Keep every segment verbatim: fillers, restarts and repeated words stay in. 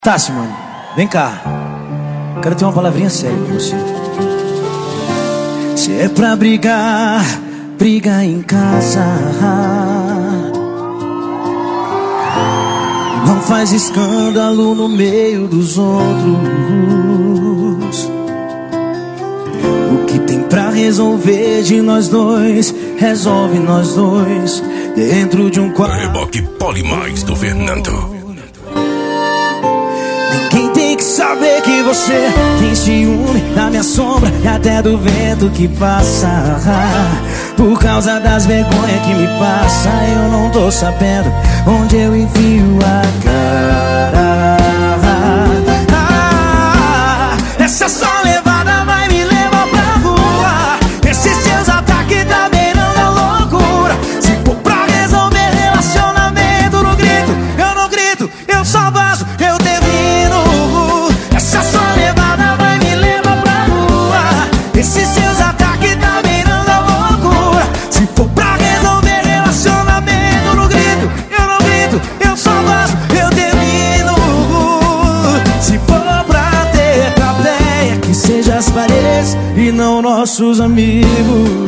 Tá, Simone, vem cá. Quero ter uma palavrinha séria com você. Se é pra brigar, briga em casa. Não faz escândalo no meio dos outros. O que tem pra resolver de nós dois, resolve nós dois dentro de um quarto. Reboque Polimais do Fernando. Ninguém tem que saber que você tem ciúme da minha sombra e até do vento que passa. Por causa das vergonhas que me passa, eu não tô sabendo onde eu enfio a cara. Ah, essa só levada vai me levar pra rua. Esses seus ataques tá beirando a loucura. Se for pra resolver relacionamento no grito, eu não grito, eu só vazo, eu termino. Essa só levada vai me levar pra rua. Esses seus ataques tá beirando a loucura. Se for pra resolver relacionamento no grito, eu não grito, eu só vazo, eu termino. Se for pra ter plateia, que seja as paredes e não nossos amigos.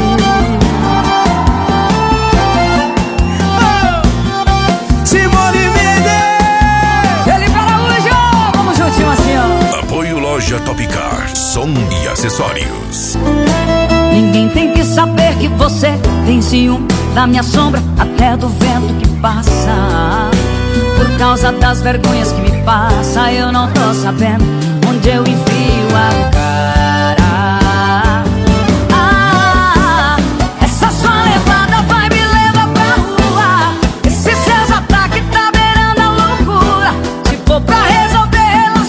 Loja Topcar, som e acessórios. Ninguém tem que saber que você tem ciúme da minha sombra, até do vento que passa. Por causa das vergonhas que me passa, eu não tô sabendo onde eu enfio a cara. Ah, essa sua levada vai me levar pra rua. Esses seus ataques tá beirando a loucura. Se for pra resolver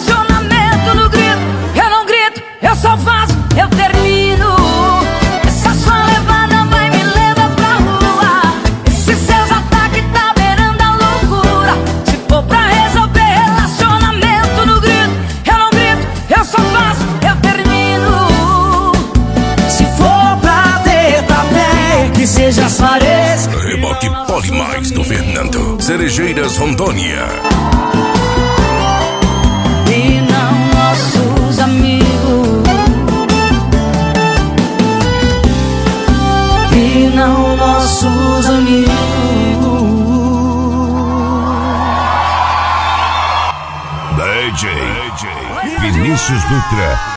eu só faço, eu termino. Essa sua levada vai me levar pra rua. Esses seus ataques tá beirando a loucura. Se for pra resolver relacionamento no grito, eu não grito, eu só faço, eu termino. Se for pra ter plateia, que seja as paredes. Reboque Polimais do Fernando, Cerejeiras, Rondônia. E não nossos amigos. E não nossos amigos. D J Vinícius Dutra.